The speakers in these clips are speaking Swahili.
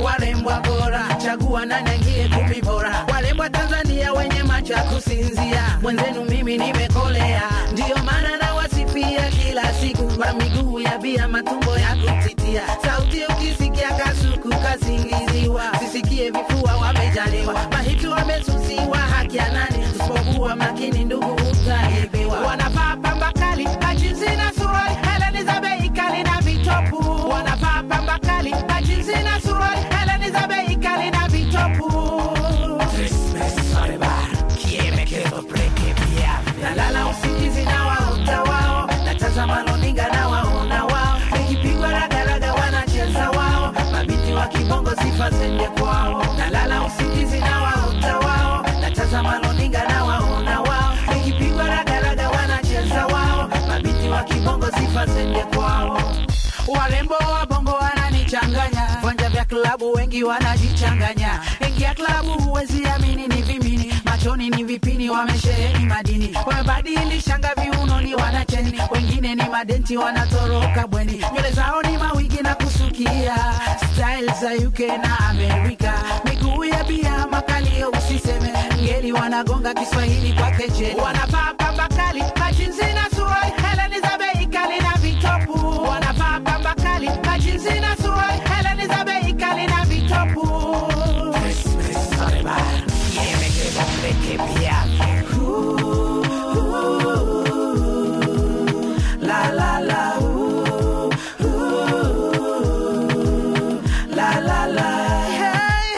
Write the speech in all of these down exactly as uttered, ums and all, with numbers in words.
warembwa bora, chagua nani aingie kumi bora. Warembwa Tanzania wenye macho ya kusinzia, mwenzenu mimi nimekolea, ndio maana na wasifia kila siku. Kwa miguu ya bia matumbo ya kutitia, sauti ukisikia kasuku kasingiziwa, sisikie vifua wamejaliwa, mahitu wamesusiwa, haki ya nani? Tusipokuwa makini ndugu utaibiwa. Wanavaa pamba kali, majinsi na suruali, heleni za bei kali na vitopu. Wanavaa pamba kali, majinsi na suruali, heleni za bei kali na vitopu. Christmas forever, kieme kezo preke pia. Nalala usingizi na waota wao, natazama runinga na waona wao, nikipigwa ragaraga wanacheza wao, mabinti wa kibongo sifa zende kwao. Nalala usingizi na waota wao, natazama runinga na waona wao, nikipigwa ragaraga wanacheza wao, mabinti wa kibongo sifa zende kwao. Warembo wa bongo wananichanganya, vanja vya klabu wengi wanajichanganya, ingia klabu huwezi amini ni vimini, machoni ni vipini wamesheheni madini, wamebadili shanga viunoni wanacheni, wengine ni madenti wanatoroka bweni, nywele zao ni mawigi na kusukia, style za U K na Amerika, miguu ya bia makalio usiseme, ngeli wanagonga Kiswahili kwa kejeli. Wanavaa pamba kali, majinsi na suruali, heleni za bei kali na vitopu. Wanavaa pamba kali, majinsi na suruali, heleni za bei kali na vitopu. Christmas forever, kieme kezo preke pia. La la la, ooh, ooh, la la la. Hey,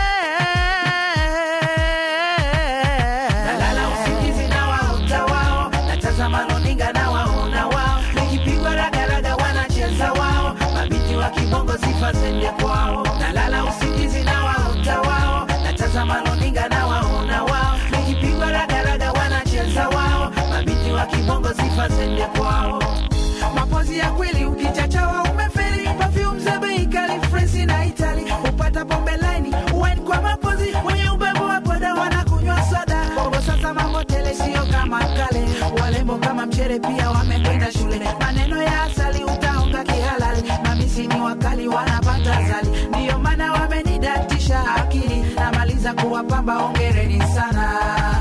hey. Nalala usingizi na waota wao, natazama runinga na waona wao, nikipigwa ragaraga wanacheza wao, mabinti wa kibongo sifa zende kwao. Nalala usingizi na waota wao, natazama runinga na waona wao, nikipigwa ragaraga wanacheza wao, mabinti wa kibongo sifa zende kwao. Mapozi ya kweli ukichachawa umefeli, perfume za bei kali France na Italy, upata pombe line wine kwa mapozi, wenye ubebo wa boda wanakunywa soda. Bongo sasa mambo tele sio kama kale, walembo kama mchere pia wamekwenda shule, maneno ya asali utaonga kihalali, mamisi ni wakali wanapata zali, ndio maana wamenidatisha akili, namaliza kuwapamba hongereni sana.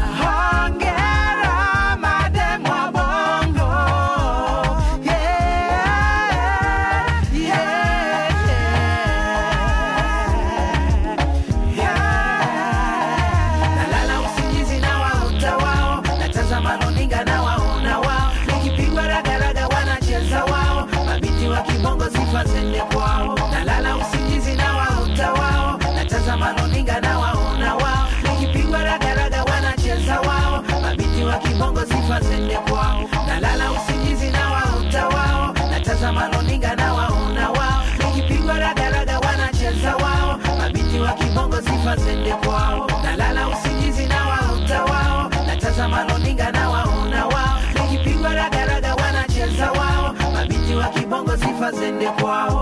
Hongera madem wa bongo, runinga na waona wao, nikipigwa ragaraga wanacheza wao, mabinti wa kibongo sifa zende kwao. Nalala usingizi na waota wao, natazama runinga na waona wao, nikipigwa ragaraga wanacheza wao, mabinti wa kibongo sifa zende kwao. Nalala usingizi na waota wao, natazama runinga na waona wao, nikipigwa ragaraga wanacheza wao, mabinti wa kibongo sifa zende kwao. Nalala usingizi na waota wao, natazama runinga na waona wao, nikipigwa ragaraga wanacheza wao, mabinti wa kibongo sifa zende kwao.